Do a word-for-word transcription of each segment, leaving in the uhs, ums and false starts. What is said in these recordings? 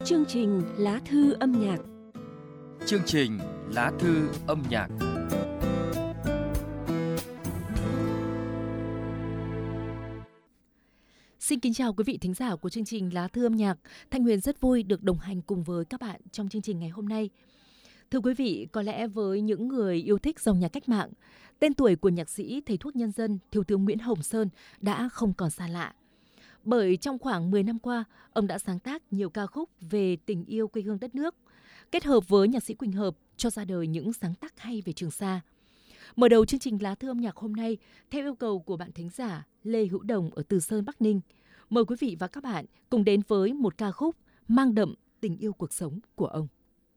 Chương trình Lá thư âm nhạc. Chương trình Lá thư âm nhạc. Xin kính chào quý vị thính giả của chương trình Lá thư âm nhạc. Thanh Huyền rất vui được đồng hành cùng với các bạn trong chương trình ngày hôm nay. Thưa quý vị, có lẽ với những người yêu thích dòng nhạc cách mạng, tên tuổi của nhạc sĩ thầy thuốc nhân dân Thiếu tướng Nguyễn Hồng Sơn đã không còn xa lạ. Bởi trong khoảng mười năm qua, ông đã sáng tác nhiều ca khúc về tình yêu quê hương đất nước, kết hợp với nhạc sĩ Quỳnh Hợp cho ra đời những sáng tác hay về Trường Sa. Mở đầu chương trình Lá thư âm nhạc hôm nay, theo yêu cầu của bạn thính giả Lê Hữu Đồng ở Từ Sơn, Bắc Ninh, mời quý vị và các bạn cùng đến với một ca khúc mang đậm tình yêu cuộc sống của ông.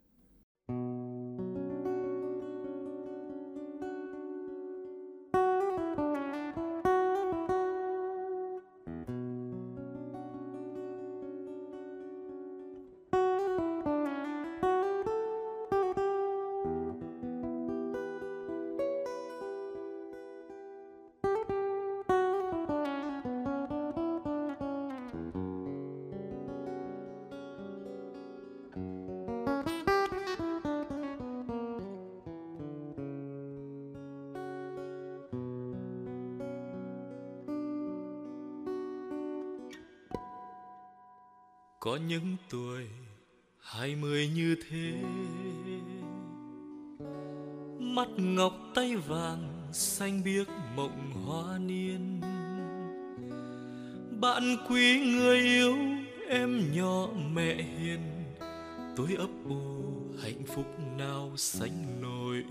Có những tuổi hai mươi như thế, mắt ngọc tay vàng xanh biếc mộng hoa niên. Bạn quý người yêu em nhỏ mẹ hiền, tôi ấp ủ hạnh phúc nào sánh nổi.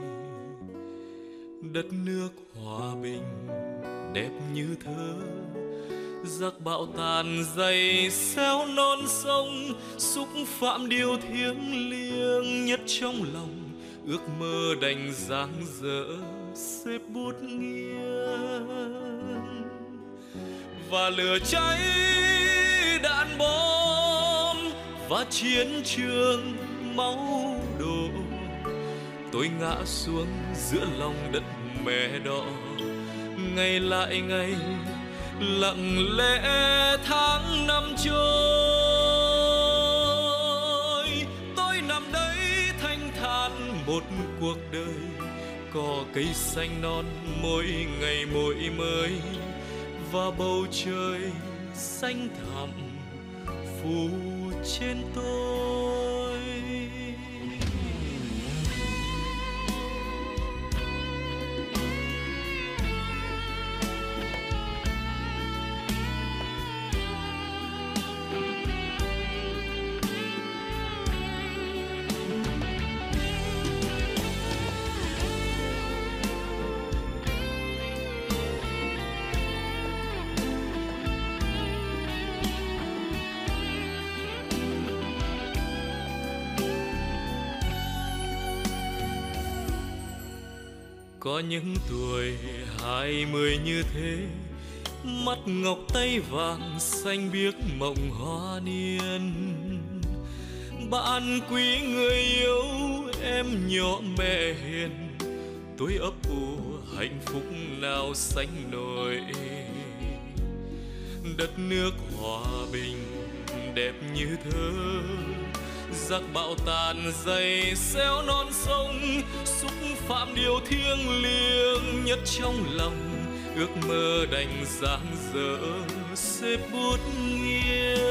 Đất nước hòa bình đẹp như thơ, giặc bão tàn dày xéo non sông, xúc phạm điều thiêng liêng nhất trong lòng. Ước mơ đành dang dở xếp bút nghiêng, và lửa cháy đạn bom và chiến trường máu đổ. Tôi ngã xuống giữa lòng đất mẹ đỏ, ngày lại ngày lặng lẽ tháng năm trôi. Tôi nằm đấy thanh thản một cuộc đời, cỏ cây xanh non mỗi ngày mỗi mới, và bầu trời xanh thẳm phủ trên tôi. Có những tuổi hai mươi như thế, mắt ngọc tay vàng xanh biếc mộng hoa niên. Bạn quý người yêu em nhỏ mẹ hiền, tôi ấp ủ hạnh phúc nào sánh nổi. Đất nước hòa bình đẹp như thơ, giặc bão tàn dày xéo non sông, xúc phạm điều thiêng liêng nhất trong lòng. Ước mơ đành dang dở xếp bút nghiêng,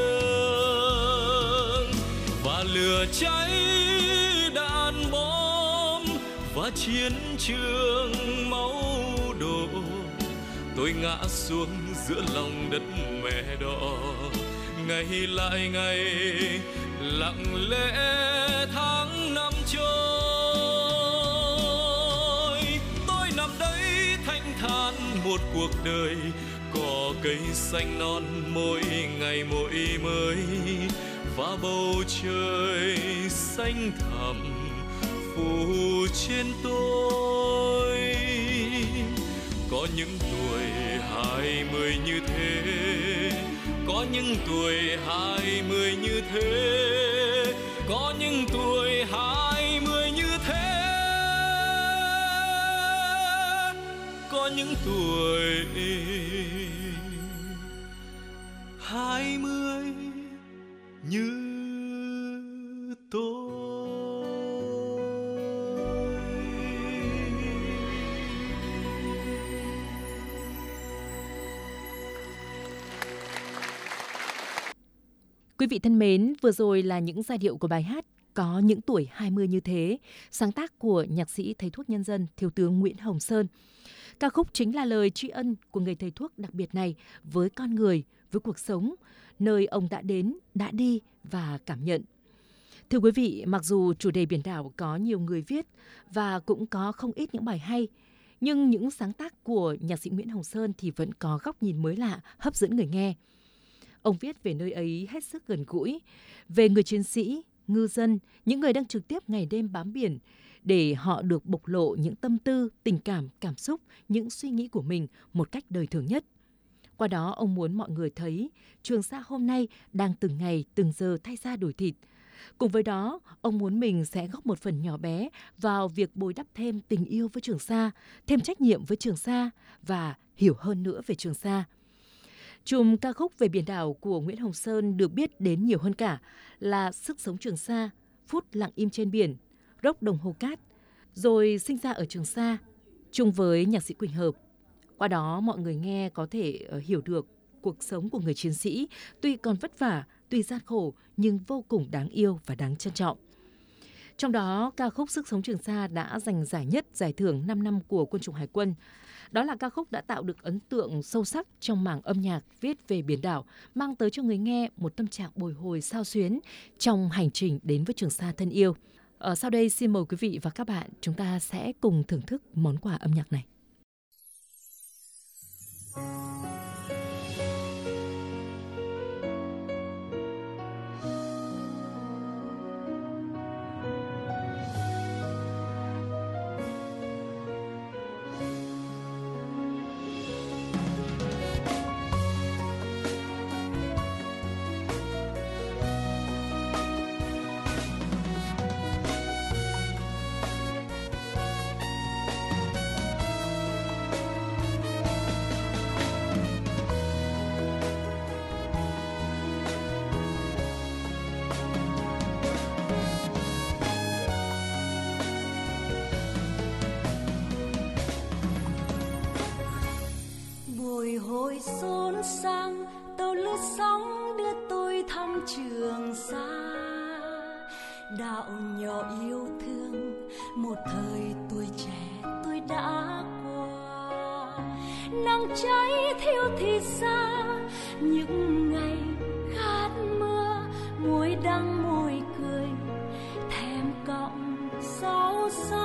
và lửa cháy đạn bom và chiến trường máu đổ. Tôi ngã xuống giữa lòng đất mẹ đỏ, ngày lại ngày lặng lẽ tháng năm trôi. Tôi nằm đấy thanh thản một cuộc đời, cỏ cây xanh non mỗi ngày mỗi mới, và bầu trời xanh thẳm phủ trên tôi. Có những tuổi hai mươi như thế, có những tuổi hai mươi như thế, có những tuổi hai mươi như thế, có những tuổi hai mươi như Quý vị thân mến, vừa rồi là những giai điệu của bài hát Có những tuổi hai mươi như thế, sáng tác của nhạc sĩ thầy thuốc nhân dân Thiếu tướng Nguyễn Hồng Sơn. Ca khúc chính là lời tri ân của người thầy thuốc đặc biệt này với con người, với cuộc sống, nơi ông đã đến, đã đi và cảm nhận. Thưa quý vị, mặc dù chủ đề biển đảo có nhiều người viết và cũng có không ít những bài hay, nhưng những sáng tác của nhạc sĩ Nguyễn Hồng Sơn thì vẫn có góc nhìn mới lạ, hấp dẫn người nghe. Ông viết về nơi ấy hết sức gần gũi, về người chiến sĩ, ngư dân, những người đang trực tiếp ngày đêm bám biển, để họ được bộc lộ những tâm tư, tình cảm, cảm xúc, những suy nghĩ của mình một cách đời thường nhất. Qua đó, ông muốn mọi người thấy Trường Sa hôm nay đang từng ngày, từng giờ thay da đổi thịt. Cùng với đó, ông muốn mình sẽ góp một phần nhỏ bé vào việc bồi đắp thêm tình yêu với Trường Sa, thêm trách nhiệm với Trường Sa và hiểu hơn nữa về Trường Sa. Chùm ca khúc về biển đảo của Nguyễn Hồng Sơn được biết đến nhiều hơn cả là Sức sống Trường Sa, Phút lặng im trên biển, Rốc đồng hồ cát, rồi Sinh ra ở Trường Sa, chung với nhạc sĩ Quỳnh Hợp. Qua đó mọi người nghe có thể hiểu được cuộc sống của người chiến sĩ, tuy còn vất vả, tuy gian khổ nhưng vô cùng đáng yêu và đáng trân trọng. Trong đó, ca khúc Sức sống Trường Sa đã giành giải nhất giải thưởng năm năm của Quân chủng Hải quân. Đó là ca khúc đã tạo được ấn tượng sâu sắc trong mảng âm nhạc viết về biển đảo, mang tới cho người nghe một tâm trạng bồi hồi xao xuyến trong hành trình đến với Trường Sa thân yêu. Ở sau đây xin mời quý vị và các bạn chúng ta sẽ cùng thưởng thức món quà âm nhạc này. Bồi hồi xôn xang tàu lướt sóng đưa tôi thăm Trường Sa, đạo nhỏ yêu thương một thời tuổi trẻ tôi đã qua. Nắng cháy thiêu thì xa những ngày khát mưa, muối đắng môi cười thèm cọng rau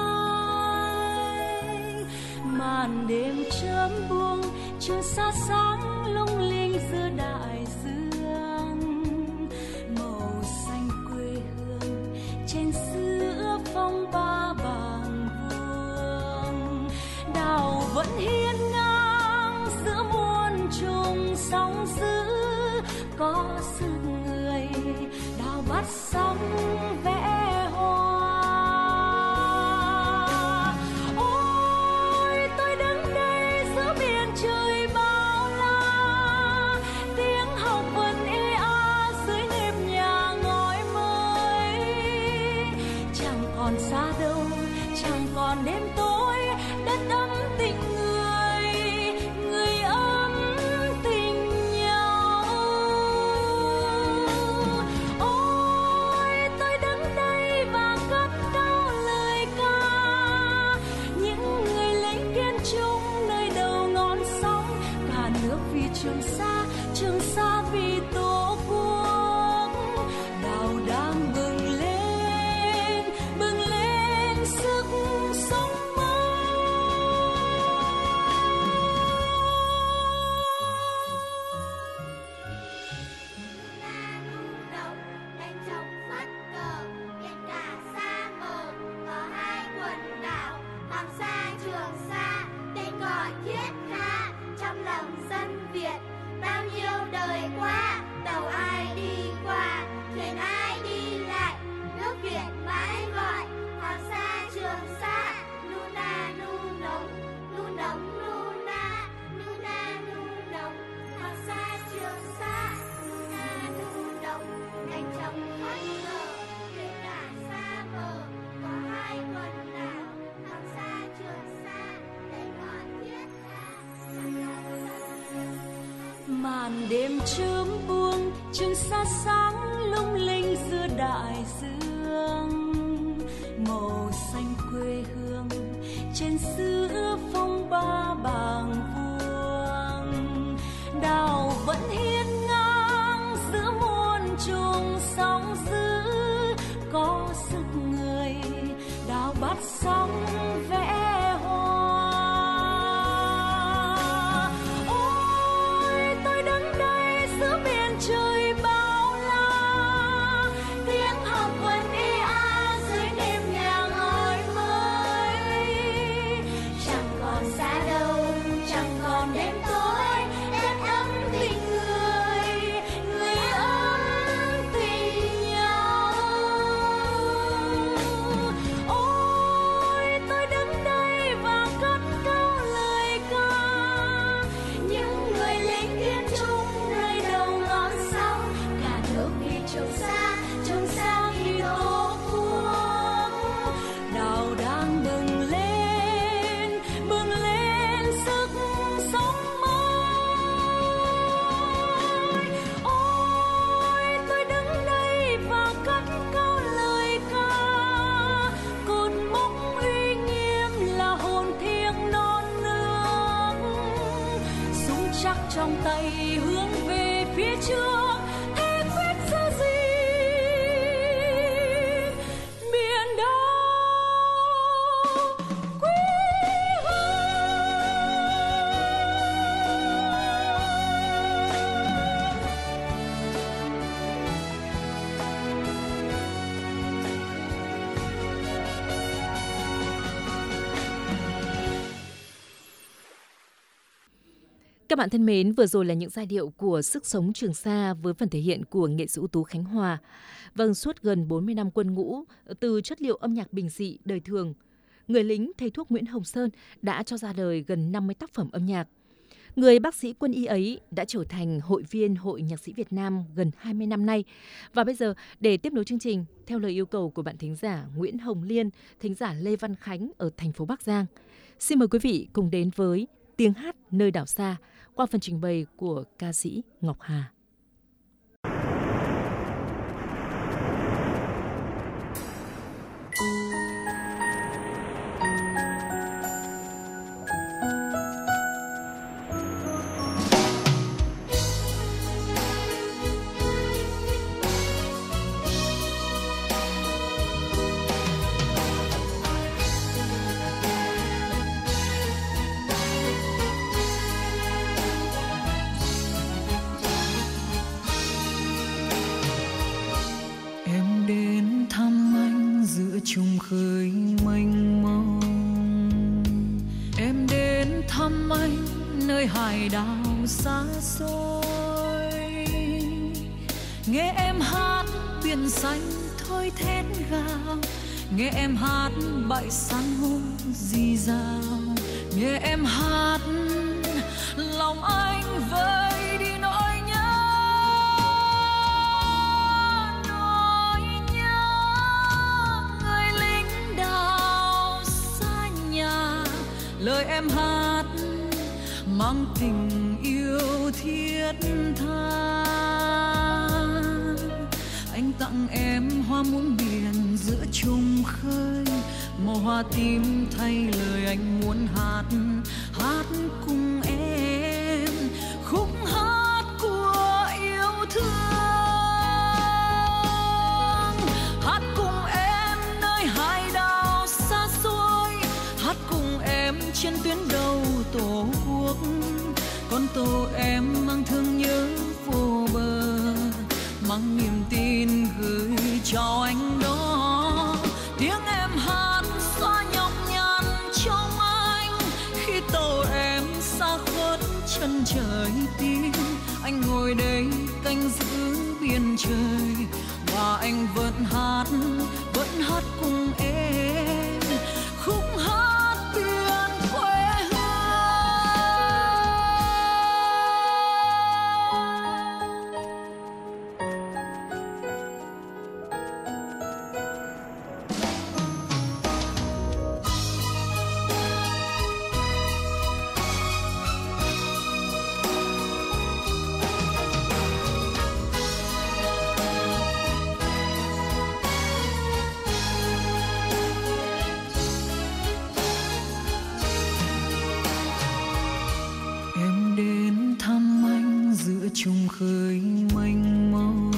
xanh. Màn đêm chớm buông Trường Sa sáng lung linh giữa đại dương, màu xanh quê hương trên giữa phong ba bàng vuông. Đảo vẫn hiên ngang giữa muôn trùng sóng dữ, có sức người đào bắt sóng vẽ hoa. Ôi tôi đứng đây giữa biển trời bao la, tiếng học vẫn ê a dưới nếp nhà ngói mới. Chẳng còn xa đâu, chẳng còn đêm tối, đất ấm tình người, người ấm tình nhau. Ôi tôi đứng đây và cất cao lời ca, những người lính kiên trung nơi đầu ngọn sóng. Cả nước vì Trường Sa, Trường Sa vì Tổ quốc. Đảo đang bừng lên, bừng lên sức sống mới. Động đánh trống phất cờ, biển cả xa mờ, có hai quần đảo Hoàng Sa, Trường Sa, tên gọi thiết tha trong lòng dân Việt. Bao nhiêu đời qua, tàu ai đi qua, thuyền ai đi lại, nước Việt mãi gọi Hoàng Sa, Trường Sa, nu na nu nồng, nu nồng nu na, nu na nu nồng. Hoàng Sa, Trường Sa, nu na nu nồng, đánh trống phất cờ, biển cả xa mờ, có hai quần đảo Hoàng Sa, Trường Sa, tên gọi thiết tha trong lòng dân Việt. Màn đêm chớm buông Trường Sa sáng lung linh giữa đại dương, màu xanh quê hương trên xứ phong ba bàng vuông. Đảo vẫn hiên ngang giữa muôn trùng sóng dữ, có sức người đào bát sóng vẽ hoa. Ôi tôi đứng đây giữa biển trời bao la, tiếng học quần ê a dưới đêm nhàng ơi mới. Chẳng còn xa đâu, chẳng còn đêm tối, đất ấm tình người, người ấm tình nhau. Ôi tôi đứng đây và cất cao lời ca, những người lính kiên trung nơi đầu ngọn sóng, cả nước đi trường xa, trường xa khi tổ quốc. Đảo đang bừng lên, bừng lên sức sống mới. Ôi tôi đứng đây và cất cao lời ca, cột mốc uy nghiêm là hồn thiêng non nước. Súng chắc trong tay hướng về phía trước, thế quyết giữ gìn biển đảo quê hương. Các bạn thân mến, vừa rồi là những giai điệu của Sức sống Trường Sa với phần thể hiện của nghệ sĩ ưu tú Khánh Hòa. Vâng, suốt gần bốn mươi năm quân ngũ, từ chất liệu âm nhạc bình dị, đời thường, người lính thầy thuốc Nguyễn Hồng Sơn đã cho ra đời gần năm mươi tác phẩm âm nhạc. Người bác sĩ quân y ấy đã trở thành hội viên Hội Nhạc sĩ Việt Nam gần hai mươi năm nay. Và bây giờ, để tiếp nối chương trình, theo lời yêu cầu của bạn thính giả Nguyễn Hồng Liên, thính giả Lê Văn Khánh ở thành phố Bắc Giang, xin mời quý vị cùng đến với Tiếng hát nơi đảo xa qua phần trình bày của ca sĩ Ngọc Hà. Trùng khơi mênh mông, em đến thăm anh nơi hải đảo xa xôi. Nghe em hát biển xanh thôi thét gào, nghe em hát bãi san hô rì rào, nghe em hát lòng anh vơi đi nỗi nhớ. Lời em hát mang tình yêu thiết tha, anh tặng em hoa muôn biển giữa trùng khơi, màu hoa tím thay lời anh muốn hát, hát cùng em khúc hát của yêu thương, hát cùng em nơi hải đảo xa xôi, hát cùng em trên tuyến đầu tổ quốc. Con tàu em mang thương nhớ vô bờ, mang niềm tin gửi cho anh đó. Tiếng em hát xóa nhọc nhằn trong anh, khi tàu em xa khuất chân trời tim. Anh ngồi đây canh giữ biển trời, và anh vẫn hát, vẫn hát cùng em khúc hát biển quê hương. trùng khơi mênh mông.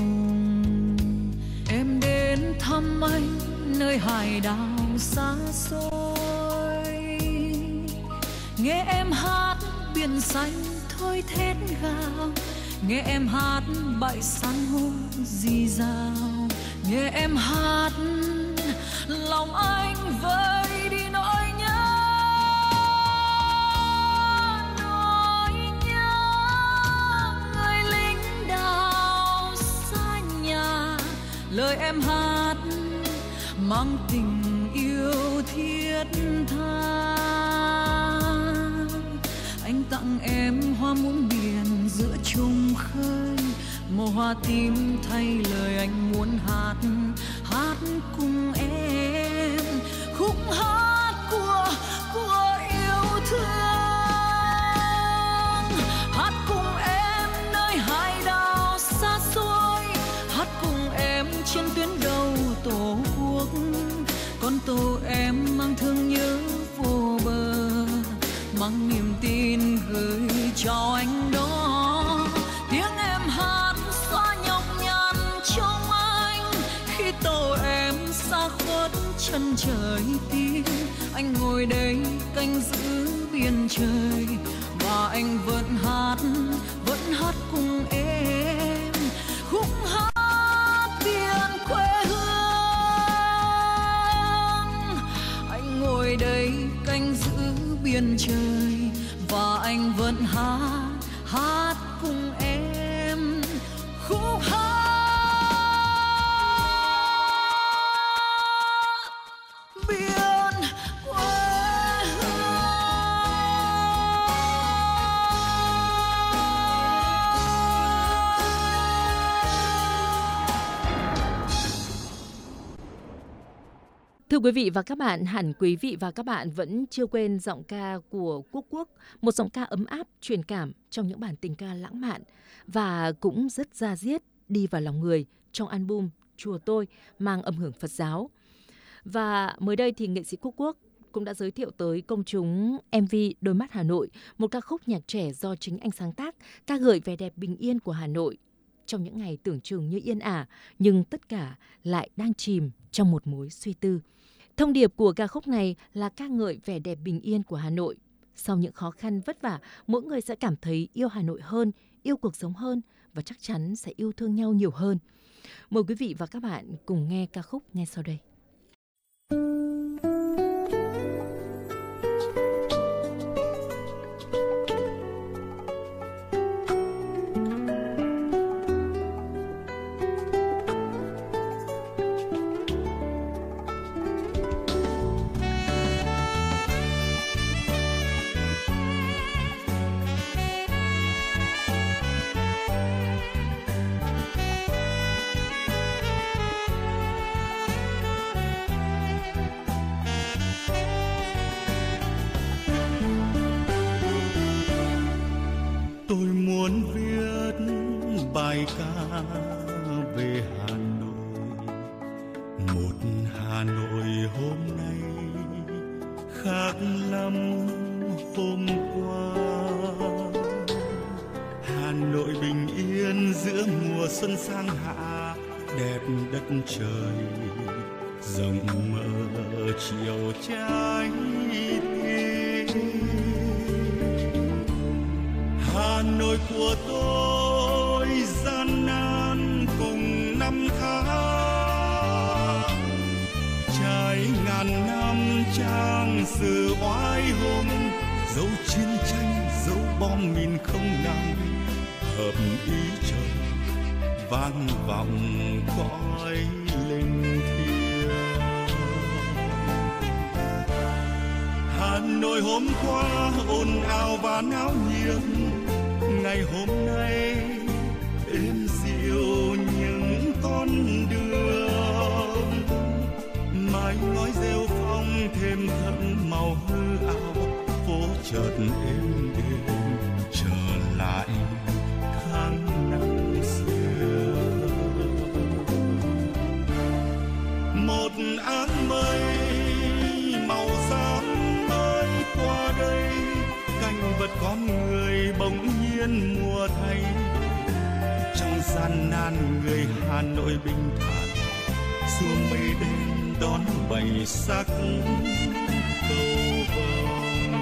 Em đến thăm anh nơi hải đảo xa xôi, nghe em hát biển xanh thôi thét gào, nghe em hát bãi san hô rì rào, nghe em hát lòng anh vơi đi nỗi nhớ, nỗi nhớ người lính đảo xa nhà. Lời em hát mang tình yêu thiết tha, anh tặng em hoa muôn biển giữa trùng khơi, màu hoa tím thay lời anh muốn hát, hát cùng em khúc hát của của yêu thương, hát cùng em nơi hải đảo xa xôi, hát cùng em trên tuyến đầu tổ quốc, con tàu em mang thương nhớ vô bờ, mang niềm tin gửi cho anh đó. Tiếng em hát xóa nhọc nhằn trong anh, khi tàu em xa khuất chân trời tim, anh ngồi đây canh giữ biển trời, và anh vẫn hát, vẫn hát cùng em khúc hát biển quê hương. Anh ngồi đây canh giữ biển trời, và anh vẫn hát, hát cùng em khúc hát biển quê hương. Thưa quý vị và các bạn, hẳn quý vị và các bạn vẫn chưa quên giọng ca của Quốc Quốc, một giọng ca ấm áp, truyền cảm trong những bản tình ca lãng mạn và cũng rất da diết đi vào lòng người trong album Chùa Tôi mang âm hưởng Phật giáo. Và mới đây thì nghệ sĩ Quốc Quốc cũng đã giới thiệu tới công chúng em vê Đôi mắt Hà Nội, một ca khúc nhạc trẻ do chính anh sáng tác, ca ngợi vẻ đẹp bình yên của Hà Nội trong những ngày tưởng chừng như yên ả, nhưng tất cả lại đang chìm trong một mối suy tư. Thông điệp của ca khúc này là ca ngợi vẻ đẹp bình yên của Hà Nội. Sau những khó khăn vất vả, mỗi người sẽ cảm thấy yêu Hà Nội hơn, yêu cuộc sống hơn và chắc chắn sẽ yêu thương nhau nhiều hơn. Mời quý vị và các bạn cùng nghe ca khúc ngay sau đây. bài ca về Hà Nội, một Hà Nội hôm nay khác lắm hôm qua. Hà Nội bình yên giữa mùa xuân sang hạ, đẹp đất trời rộng mở chiều trái tim. Hà Nội của tôi gian nan cùng năm tháng, trải ngàn năm trang sử oai hùng, dấu chiến tranh dấu bom mìn không nằm, hợp ý trời vang vọng cõi linh thiêng. Hà Nội hôm qua ồn ào và náo nhiệt, ngày hôm nay êm dịu những con đường, mái ngói rêu phong thêm thẫm màu hư ảo, phố chợt êm đềm trở lại tháng năm xưa. Một áng mây màu xám mới qua đây, cảnh vật con người bỗng nhiên mùa thay, trong gian nan người Hà Nội bình thản xuống mây đêm đón bảy sắc cầu vồng.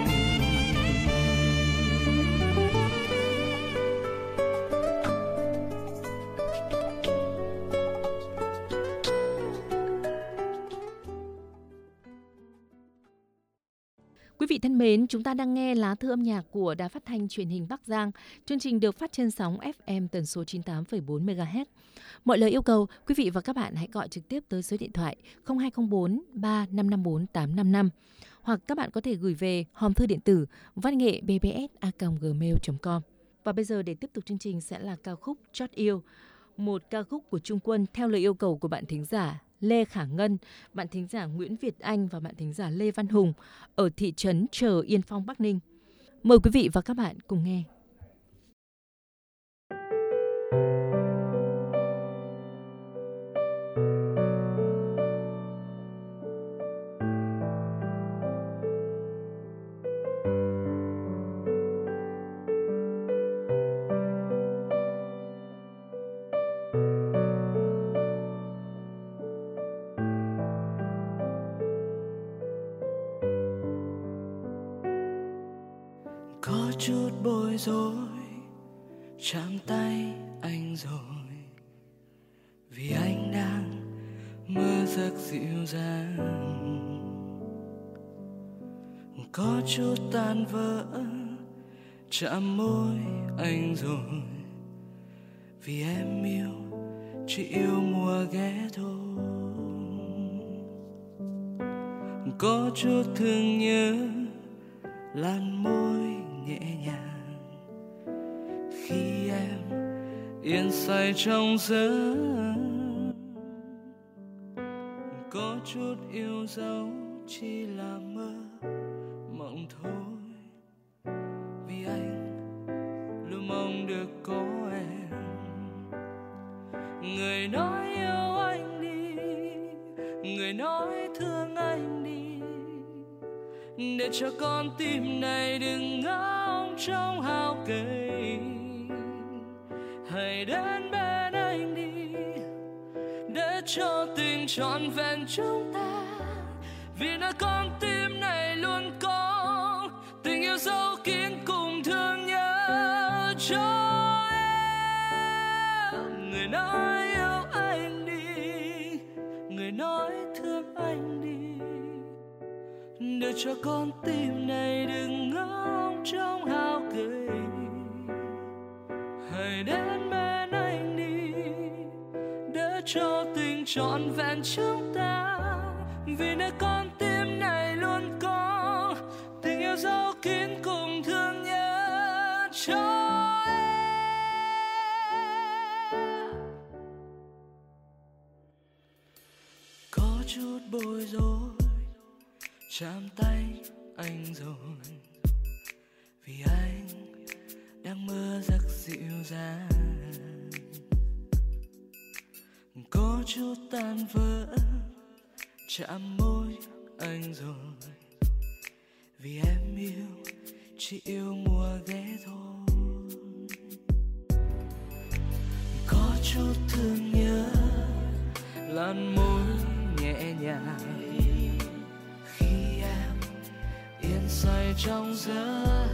Quý vị thân mến, chúng ta đang nghe lá thư âm nhạc của Đài Phát thanh Truyền hình Bắc Giang. Chương trình được phát trên sóng ép em tần số chín mươi tám phẩy bốn mê ga héc. Mọi lời yêu cầu, quý vị và các bạn hãy gọi trực tiếp tới số điện thoại không hai không bốn ba năm năm bốn tám năm năm hoặc các bạn có thể gửi về hòm thư điện tử văn nghệ b b s a còng gmail chấm com. Và bây giờ để tiếp tục chương trình sẽ là ca khúc Chót Yêu, một ca khúc của Trung Quân theo lời yêu cầu của bạn thính giả Lê Khả Ngân, bạn thính giả Nguyễn Việt Anh và bạn thính giả Lê Văn Hùng ở thị trấn Chờ Yên Phong, Bắc Ninh. Mời quý vị và các bạn cùng nghe. Có chút bối rối chạm tay anh rồi, vì anh đang mơ giấc dịu dàng. Có chút tan vỡ chạm môi anh rồi, vì em yêu chỉ yêu mùa ghé thôi. Có chút thương nhớ làn môi nhẹ nhàng khi em yên say trong giấc. Có chút yêu dấu chỉ là mơ mộng thôi, vì anh luôn mong được có em. Người nói yêu anh đi, người nói thương anh đi, để cho con tim này đừng ngóng trông hao gầy. Hãy đến bên anh đi, để cho tình trọn vẹn chúng ta, vì nơi con tim này luôn có tình yêu dấu kín cùng thương nhớ cho em. Người nói yêu anh đi, người nói thương anh đi, để cho con tim này đừng ngóng trông hao gầy. Hãy đến bên anh đi, để cho tình trọn vẹn chúng ta, vì nơi con tim này luôn có tình yêu dấu kín cùng thương nhớ cho em. Có chút bối rối chạm tay anh rồi, vì anh đang mơ giấc dịu dàng. Có chút tan vỡ chạm môi anh rồi, vì em yêu chỉ yêu mùa ghé thôi. Có chút thương nhớ làn môi nhẹ nhàng khi em yên say trong giấc.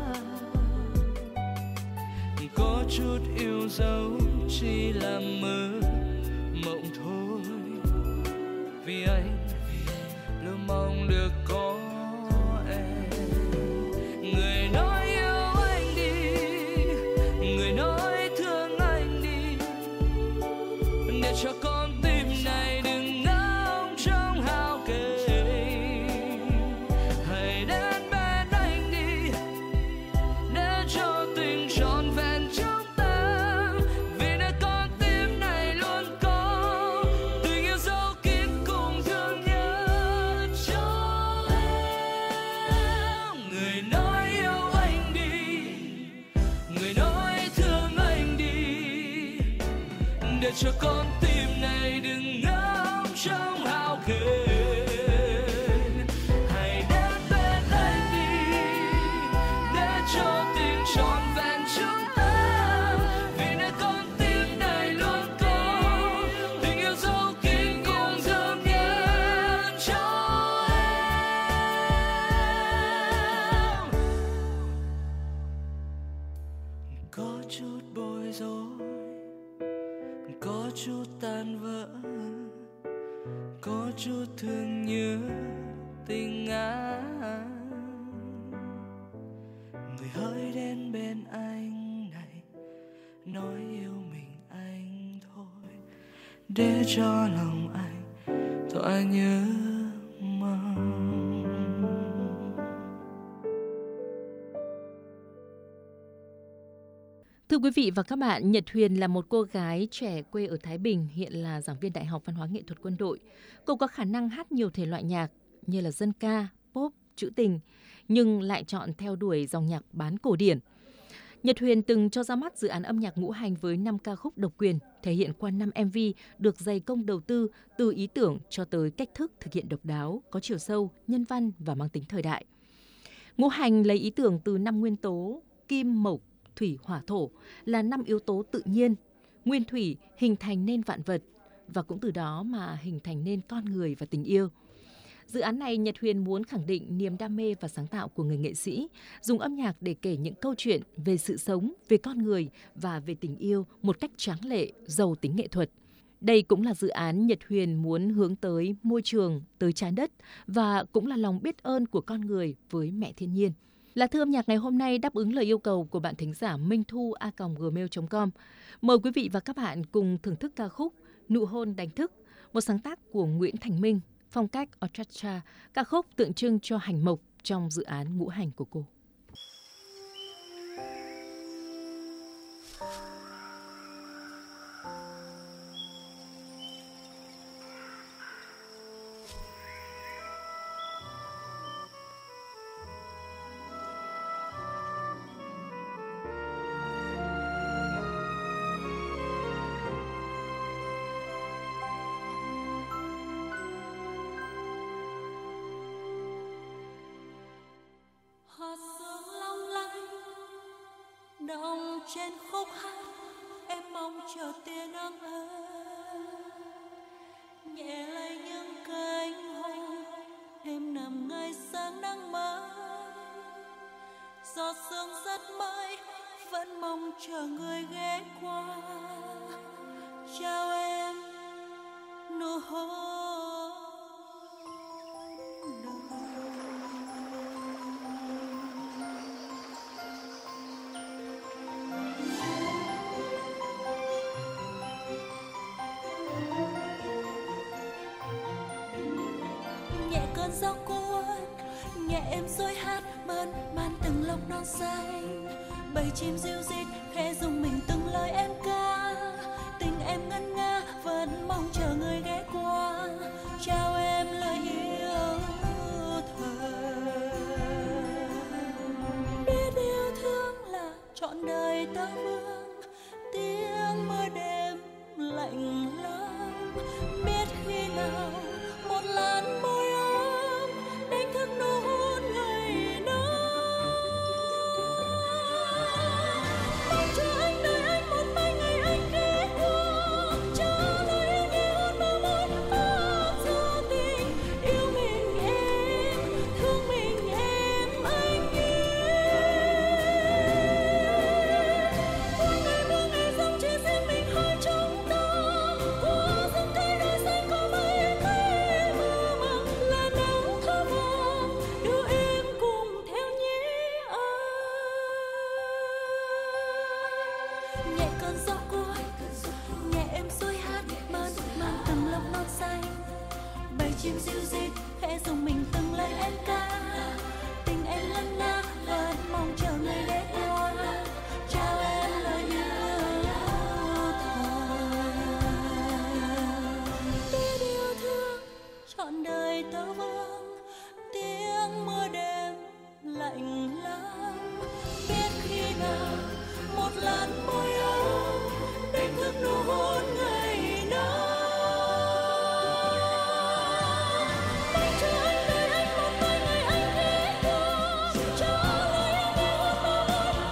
Có chút yêu dấu chỉ là mơ mộng thôi, vì anh luôn mong được có em. Người nói yêu anh đi, người nói thương anh đi, để cho con tim này đừng ngóng trông hao gầy. Hãy đến bên anh đi, để cho tình trọn vẹn chúng ta, vì nơi con tim này luôn có tình yêu dấu kín cùng thương nhớ cho em. Người nói yêu anh đi, người nói thương anh đi, để cho con tim này đừng ngóng trông hao gầy. Hãy đến bên anh đi, để cho tình trọn vẹn chúng ta, vì nơi con tim bối rối, có chút tan vỡ, có chút thương nhớ tình anh. Người hỡi đến bên anh này, nói yêu mình anh thôi, để cho lòng anh tỏa nhớ mong. Thưa quý vị và các bạn, Nhật Huyền là một cô gái trẻ quê ở Thái Bình, hiện là giảng viên Đại học Văn hóa Nghệ thuật Quân đội. Cô có khả năng hát nhiều thể loại nhạc như là dân ca, pop, trữ tình, nhưng lại chọn theo đuổi dòng nhạc bán cổ điển. Nhật Huyền từng cho ra mắt dự án âm nhạc ngũ hành với năm ca khúc độc quyền, thể hiện qua năm em vê được dày công đầu tư từ ý tưởng cho tới cách thức thực hiện độc đáo, có chiều sâu, nhân văn và mang tính thời đại. Ngũ hành lấy ý tưởng từ năm nguyên tố kim, mộc, thủy, hỏa, thổ là năm yếu tố tự nhiên, nguyên thủy hình thành nên vạn vật và cũng từ đó mà hình thành nên con người và tình yêu. Dự án này Nhật Huyền muốn khẳng định niềm đam mê và sáng tạo của người nghệ sĩ, dùng âm nhạc để kể những câu chuyện về sự sống, về con người và về tình yêu một cách tráng lệ, giàu tính nghệ thuật. Đây cũng là dự án Nhật Huyền muốn hướng tới môi trường, tới trái đất và cũng là lòng biết ơn của con người với mẹ thiên nhiên. Lá thư âm nhạc ngày hôm nay đáp ứng lời yêu cầu của bạn thính giả minh thu a còng gmail chấm com. Mời quý vị và các bạn cùng thưởng thức ca khúc Nụ hôn đánh thức, một sáng tác của Nguyễn Thành Minh, phong cách orchestra, ca khúc tượng trưng cho hành mộc trong dự án ngũ hành của cô. Đông trên khúc hát em mong chờ tia nắng ơi, nhẹ lay những cánh hoa em nằm ngay sáng nắng mới, giọt sương rất mới vẫn mong chờ người ghé qua. Chào em nụ hôn. Gió cuốn nhẹ em dối hát mơn man từng lộc non xanh, bầy chim ríu rít khẽ rung mình từng lời em ca, tình em ngân nga vẫn mong chờ người ghé qua. Chào em lời yêu thời, biết yêu thương là trọn đời tơ vương, tiếng mưa đêm lạnh lắm, biết khi nào một làn môi nụ hôn ngày đó. Mong cho anh đợi anh một mai ngày anh ghé qua, cho lời yêu như hôn bao môi ấm gió tình, yêu mình em, thương mình em, anh yêu. Qua ngày mưa ngày dòng chỉ riêng mình hai chúng ta, qua rừng cây đồi xanh có mây cây mơ màng là nắng thơ vàng đưa em cùng theo nhé anh. Nhẹ cơn gió cuốn, nhẹ em xuôi hát mơn man từng lộc non xanh, bầy chim ríu rít khẽ rung mình từng lời em ca, tình em ngân nga vẫn mong chờ người ghé qua. Chào em lời yêu thời, biết yêu thương trọn đời tơ vương, tiếng mưa đêm lạnh lắm, biết khi nào một làn môi ấm đánh thức nụ hôn ngày đó. Mong cho anh đợi anh một mai ngày anh ghé qua, cho lời yêu như hôn bao môi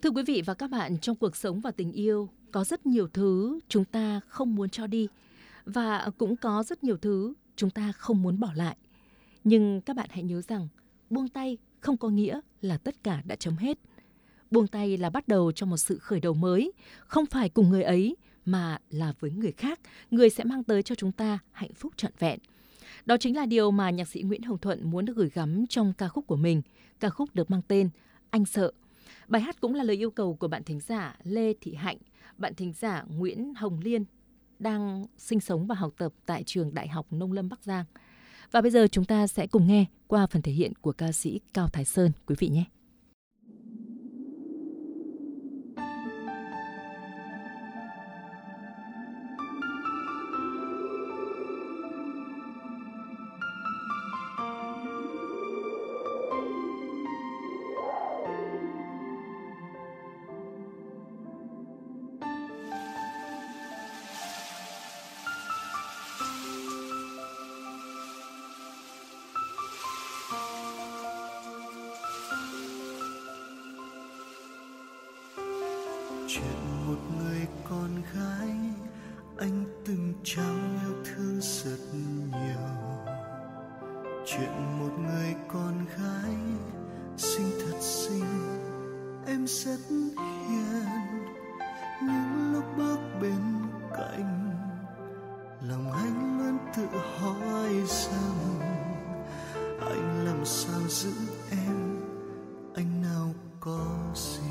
Thưa quý vị và các bạn, trong cuộc sống và tình yêu có rất nhiều thứ chúng ta không muốn cho đi và cũng có rất nhiều thứ chúng ta không muốn bỏ lại. Nhưng các bạn hãy nhớ rằng buông tay không có nghĩa là tất cả đã chấm hết. Buông tay là bắt đầu cho một sự khởi đầu mới, không phải cùng người ấy mà là với người khác, người sẽ mang tới cho chúng ta hạnh phúc trọn vẹn. Đó chính là điều mà nhạc sĩ Nguyễn Hồng Thuận muốn được gửi gắm trong ca khúc của mình. Ca khúc được mang tên Anh Sợ. Bài hát cũng là lời yêu cầu của bạn thính giả Lê Thị Hạnh, bạn thính giả Nguyễn Hồng Liên đang sinh sống và học tập tại trường Đại học Nông Lâm Bắc Giang. Và bây giờ chúng ta sẽ cùng nghe qua phần thể hiện của ca sĩ Cao Thái Sơn, quý vị nhé. Chuyện một người con gái anh từng trao yêu thương rất nhiều. Chuyện một người con gái xinh thật xinh, em rất hiền. Những lúc bước bên cạnh, lòng anh luôn tự hỏi rằng anh làm sao giữ em, anh nào có gì.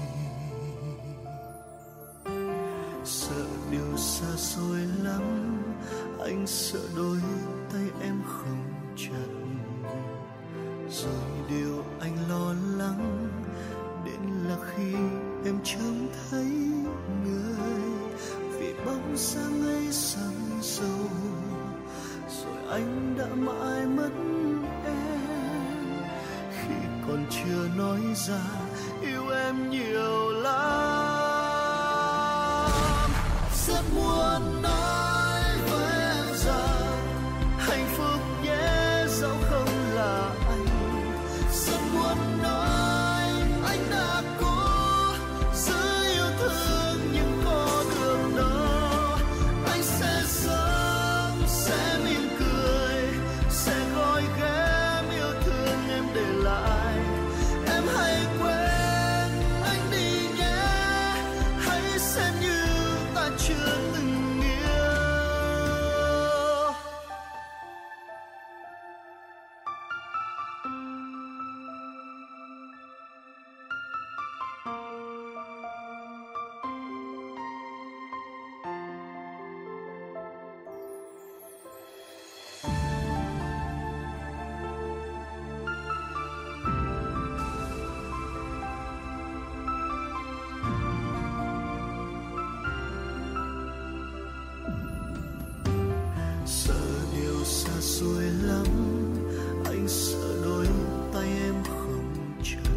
Sợ điều xa xôi lắm, anh sợ đôi tay em không chặt. Rồi điều anh lo lắng đến là khi em trông thấy người, vì bóng dáng ấy sang dầu. Rồi anh đã mãi mất em khi còn chưa nói ra yêu em nhiều lắm. Rất muốn nói với em rằng hạnh phúc nhé, dẫu không là anh. Rất muốn nói anh đã cố giữ yêu thương nhưng có được đâu. Anh sẽ sống, sẽ mỉm cười, sẽ gói ghém yêu thương em để lại. Em hãy quên anh đi nhé, hãy xem như ta chưa từng yêu. Sợ điều xa xôi lắm, anh sợ đôi tay em không chặt.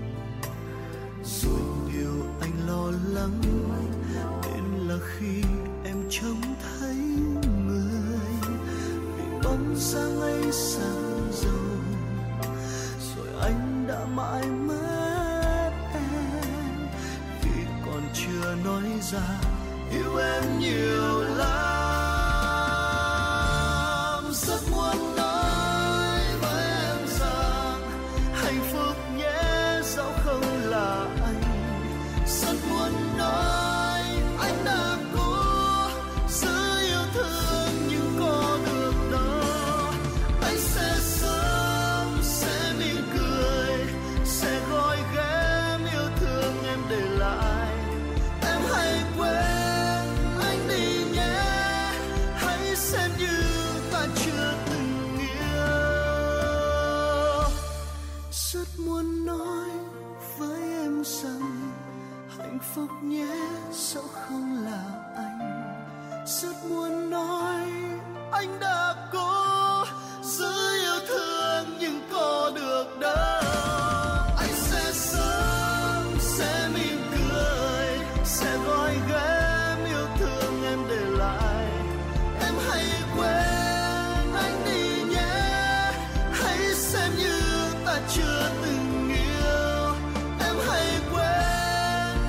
Rồi điều anh lo lắng đến là khi em trông thấy người, vì bóng dáng ấy sang dầu. Rồi anh đã mãi mất em vì còn chưa nói ra yêu em nhiều lắm. Rất muốn nói với em rằng hạnh phúc nhé, dẫu không là anh. Rất muốn nói anh đã cố giữ yêu thương nhưng có được đâu. Anh sẽ sống, sẽ mỉm cười, sẽ gói ghém yêu thương em để lại. Em hãy quên anh đi nhé, hãy xem như ta chưa từng yêu. Rất muốn nói với em rằng hạnh phúc nhé, dẫu không là anh. Rất muốn nói anh đã cố giữ yêu thương nhưng có được đâu. Anh sẽ sống, sẽ mỉm cười, sẽ gói ghém yêu thương em để lại. Em hãy quên anh đi nhé, hãy xem như ta chưa từng yêu. Em hãy quên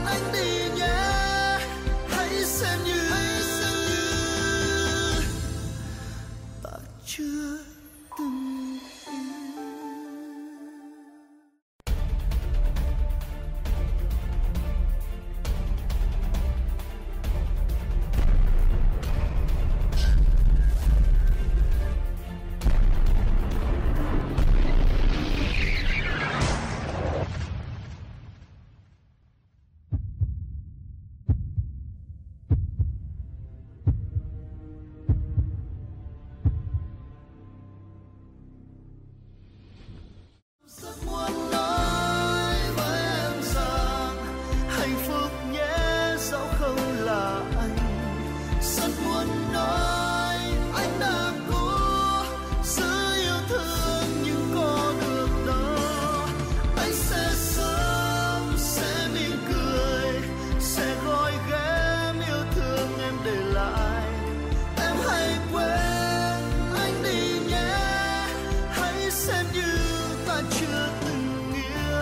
muốn nói anh đã cố giữ yêu thương nhưng có được đâu. Anh sẽ sớm sẽ mỉm cười, sẽ gói ghém yêu thương em để lại. Em hãy quên anh đi nhé, hãy xem như ta chưa từng yêu.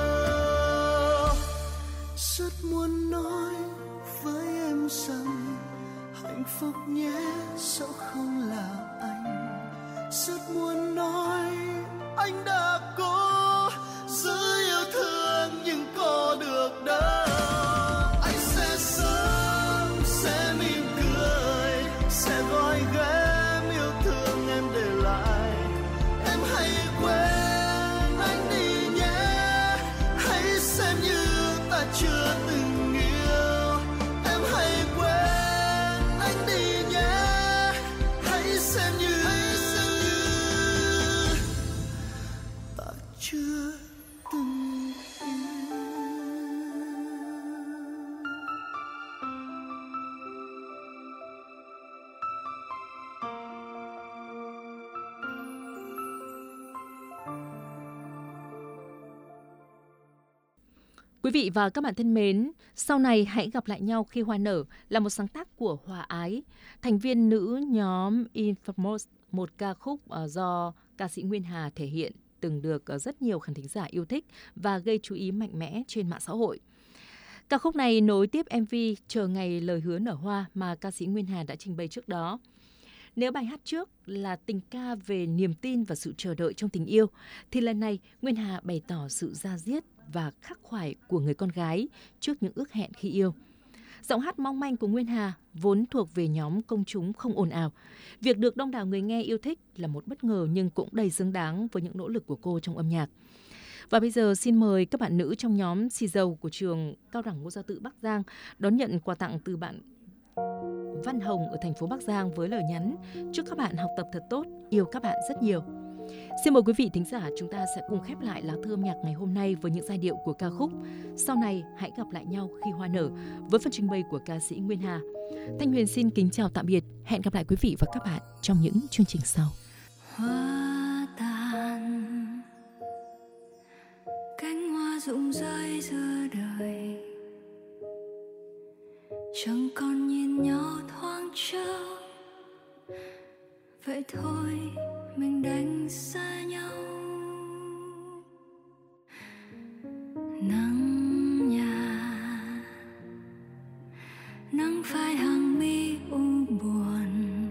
Rất muốn nói với em rằng hạnh phúc nhé sao không là anh. Rất muốn nói anh đã cố giữ yêu thương nhưng có được đâu. Anh sẽ sớm sẽ mỉm cười, sẽ gói ghém yêu thương em để lại. Em hãy quên anh đi nhé, hãy xem như ta chưa từng yêu. Em hãy quên anh đi nhé, hãy xem như ta chưa từng yêu. Quý vị và các bạn thân mến, sau này hãy gặp lại nhau khi hoa nở là một sáng tác của Hòa Ái, thành viên nữ nhóm Infamous, một ca khúc do ca sĩ Nguyên Hà thể hiện từng được rất nhiều khán thính giả yêu thích và gây chú ý mạnh mẽ trên mạng xã hội. Ca khúc này nối tiếp em vê Chờ Ngày Lời Hứa Nở Hoa mà ca sĩ Nguyên Hà đã trình bày trước đó. Nếu bài hát trước là tình ca về niềm tin và sự chờ đợi trong tình yêu, thì lần này Nguyên Hà bày tỏ sự da diết và khắc khoải của người con gái trước những ước hẹn khi yêu. Giọng hát mong manh của Nguyên Hà vốn thuộc về nhóm công chúng không ồn ào. Việc được đông đảo người nghe yêu thích là một bất ngờ nhưng cũng đầy xứng đáng với những nỗ lực của cô trong âm nhạc. Và bây giờ xin mời các bạn nữ trong nhóm xì dầu của trường Cao đẳng Ngô Gia Tự Bắc Giang đón nhận quà tặng từ bạn Văn Hồng ở thành phố Bắc Giang với lời nhắn: chúc các bạn học tập thật tốt, yêu các bạn rất nhiều. Xin mời quý vị thính giả, chúng ta sẽ cùng khép lại lá thư âm nhạc ngày hôm nay với những giai điệu của ca khúc Sau Này Hãy Gặp Lại Nhau Khi Hoa Nở với phần trình bày của ca sĩ Nguyên Hà. Thanh Huyền xin kính chào tạm biệt, hẹn gặp lại quý vị và các bạn trong những chương trình sau. Hoa tàn, cánh hoa rụng rơi giữa đời, chẳng còn nhìn nhau thoáng trao. Vậy thôi mình đánh xa nhau. Nắng nhà, nắng phai hàng mi u buồn,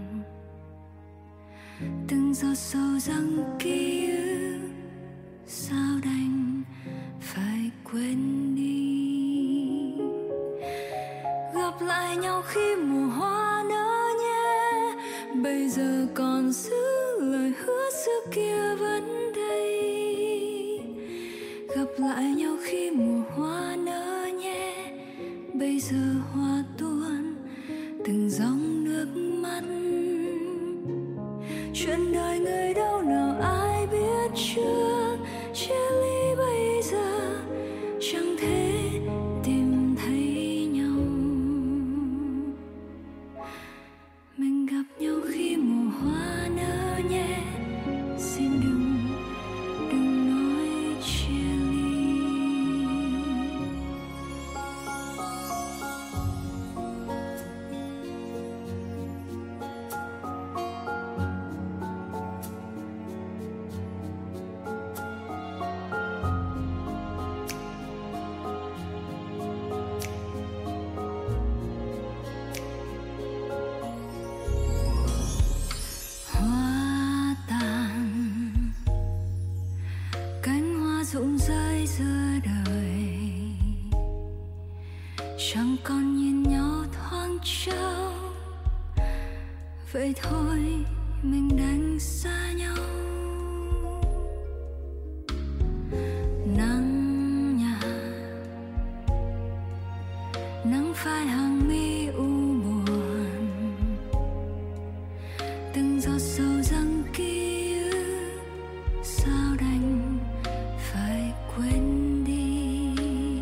từng giọt sầu răng ký ức sao đành phải quên đi. Gặp lại nhau khi mùa hoa nở nhé, bây giờ còn giữ lời hứa xưa kia vẫn đây. Gặp lại nhau khi mùa hoa nở nhé, bây giờ hoa tuôn từng dòng nước mắt. Chuyện đời người đâu nào ai biết trước, chia ly bây giờ chẳng thể tìm thấy nhau. Mình gặp nhau khi mùa hoa nở nhé, xin đừng, đừng nói chia ly. Hoa tàn, cánh hoa rụng rơi giữa đời, chẳng còn nhìn nhau thoáng trao. Vậy thôi mình đánh xa nhau. Nắng nhà, nắng phai hàng mi u buồn, từng giọt sầu răng ký ức sao đành phải quên đi.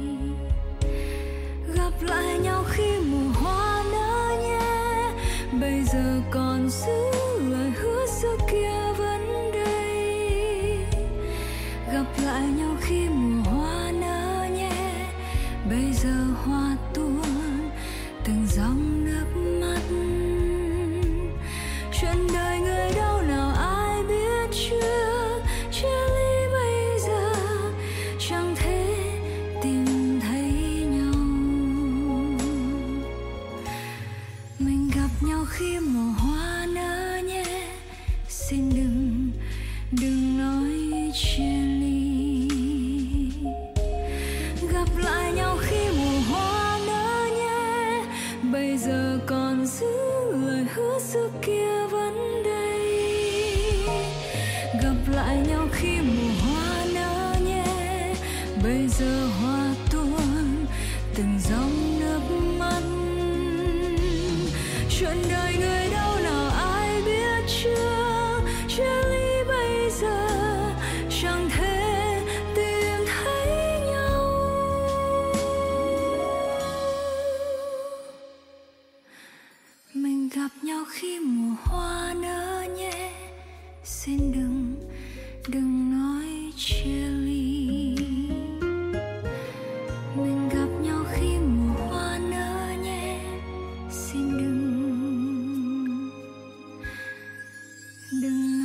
Gặp lại nhau khi mùa hoa nở nhé, bây bây giờ còn giữ lời hứa xưa kia vẫn đây. Gặp lại nhau khi mùa hoa nở nhẹ, bây giờ hoa tuôn từng dòng nước mắt. Chuyện đời người đâu nào ai biết trước, chia ly bây giờ chẳng thể tìm thấy nhau. Mình gặp nhau khi mùa hoa nở nhẹ, xin đừng đừng nói chia ly. Gặp lại nhau khi mùa hoa nở nhẹ, bây giờ còn giữ lời hứa xưa kia vẫn đây. Gặp lại nhau khi mùa hoa nở nhẹ, bây giờ hoa tuôn từng dòng nước mắt. Chuyện đời người đâu nào ai biết trước, chia ly bây giờ chẳng thể tìm thấy nhau. Mình gặp nhau khi mùa hoa nở nhẹ, xin đừng đừng nói chia ly. Mình gặp nhau khi mùa hoa nở nhẹ, xin đừng đừng